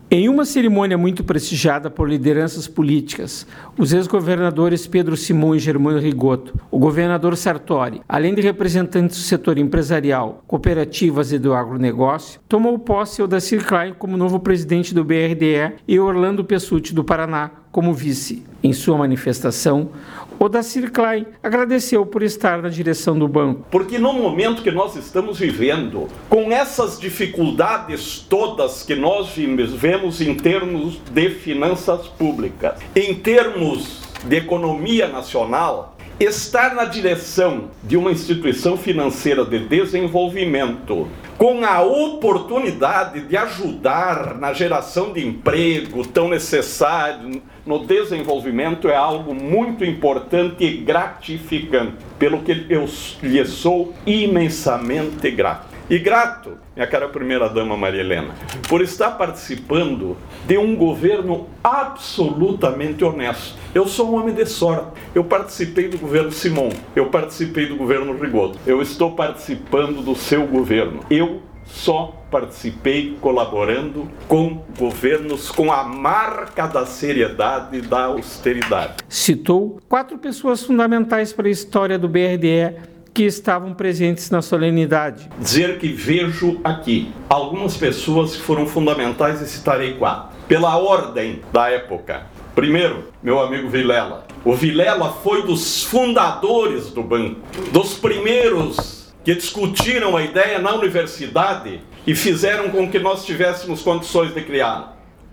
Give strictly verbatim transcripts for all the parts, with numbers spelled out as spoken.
Em uma cerimônia muito prestigiada por lideranças políticas, os ex-governadores Pedro Simão e Germano Rigoto, o governador Sartori, além de representantes do setor empresarial, cooperativas e do agronegócio, tomou posse Odacir Klein como novo presidente do B R D E e Orlando Pessutti do Paraná como vice. Em sua manifestação, Odacir Klein agradeceu por estar na direção do banco. Porque no momento que nós estamos vivendo, com essas dificuldades todas que nós vivemos em termos de finanças públicas, em termos de economia nacional, estar na direção de uma instituição financeira de desenvolvimento, com a oportunidade de ajudar na geração de emprego tão necessário no desenvolvimento, é algo muito importante e gratificante, pelo que eu lhe sou imensamente grato. E grato, minha cara primeira-dama Maria Helena, por estar participando de um governo absolutamente honesto. Eu sou um homem de sorte. Eu participei do governo Simão, eu participei do governo Rigoto, eu estou participando do seu governo. Eu só participei colaborando com governos com a marca da seriedade e da austeridade. Citou quatro pessoas fundamentais para a história do B R D E que estavam presentes na solenidade. Dizer que vejo aqui algumas pessoas que foram fundamentais, e citarei quatro. Pela ordem da época. Primeiro, meu amigo Vilela. O Vilela foi dos fundadores do banco, dos primeiros que discutiram a ideia na universidade e fizeram com que nós tivéssemos condições de criar.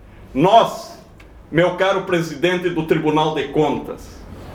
Nós, meu caro presidente do Tribunal de Contas,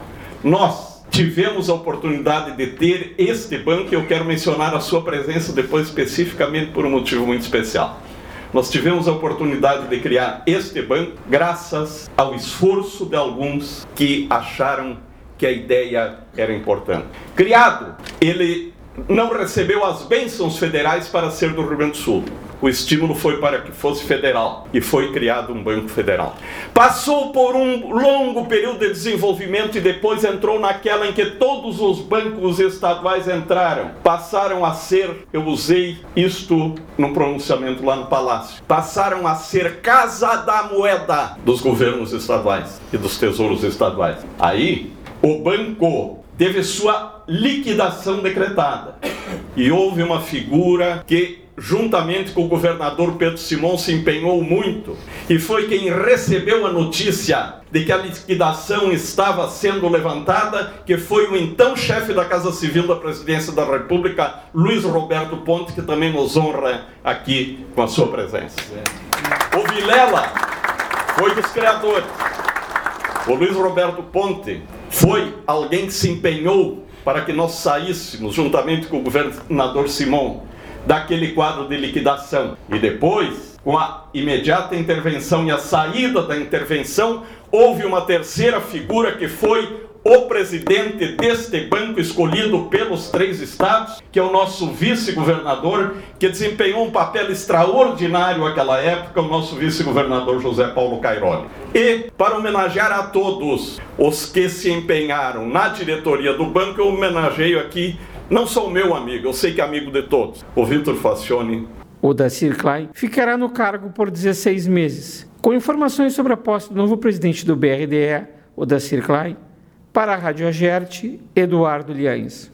nós tivemos a oportunidade de ter este banco, e eu quero mencionar a sua presença depois especificamente por um motivo muito especial. Nós tivemos a oportunidade de criar este banco graças ao esforço de alguns que acharam que a ideia era importante. Criado, ele não recebeu as bênçãos federais para ser do Rio Grande do Sul. O estímulo foi para que fosse federal e foi criado um banco federal. Passou por um longo período de desenvolvimento e depois entrou naquela em que todos os bancos estaduais entraram. Passaram a ser, eu usei isto no pronunciamento lá no Palácio, passaram a ser casa da moeda dos governos estaduais e dos tesouros estaduais. Aí, o banco teve sua liquidação decretada e houve uma figura que, juntamente com o governador Pedro Simão, se empenhou muito e foi quem recebeu a notícia de que a liquidação estava sendo levantada, que foi o então chefe da Casa Civil da Presidência da República, Luiz Roberto Ponte, que também nos honra aqui com a sua presença. O Vilela foi dos criadores. O Luiz Roberto Ponte foi alguém que se empenhou para que nós saíssemos, juntamente com o governador Simão, daquele quadro de liquidação. E depois, com a imediata intervenção e a saída da intervenção, houve uma terceira figura que foi o presidente deste banco escolhido pelos três estados, que é o nosso vice-governador, que desempenhou um papel extraordinário naquela época, o nosso vice-governador José Paulo Cairoli. E, para homenagear a todos os que se empenharam na diretoria do banco, eu homenageio aqui não só o meu amigo, eu sei que é amigo de todos, o Vitor Facione. Odacir Klein ficará no cargo por dezesseis meses. Com informações sobre a posse do novo presidente do B R D E, Odacir Klein, para a Rádio Agerte, Eduardo Liães.